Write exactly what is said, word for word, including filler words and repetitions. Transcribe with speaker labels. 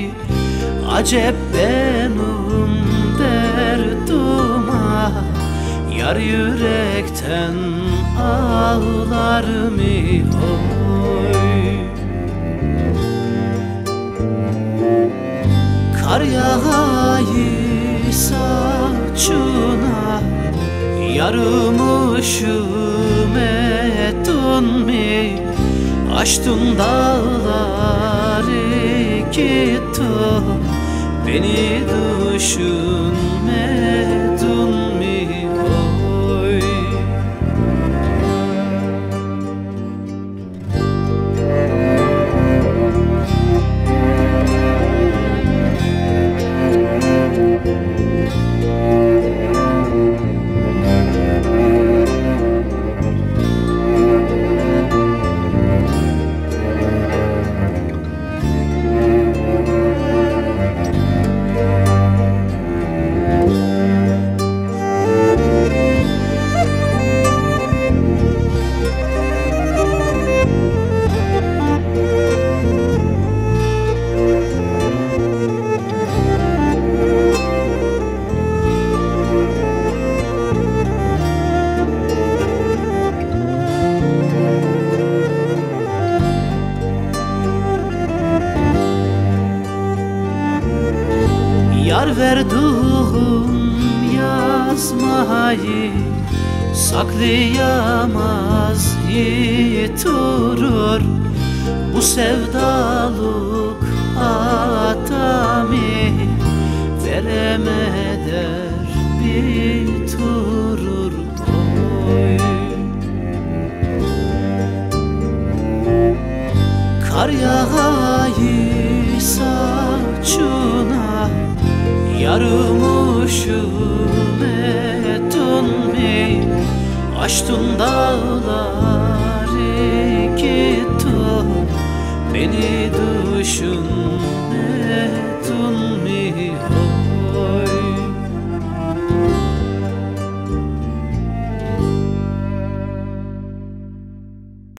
Speaker 1: Acep benim derduma, yar yürekten ağlar mı oy? Kar yağayı saçına, yarım üşümedin mi? Aştın dağları gittin, beni düşünmedin mi oy? Yar verduğum yazmayı saklayamaz, yitirur. Bu sevdalık adamı veremeder, bitirir oy. Kar yağayı saçına, yarım üşümedin mi? Aştın dağları gittin, beni düşünmedin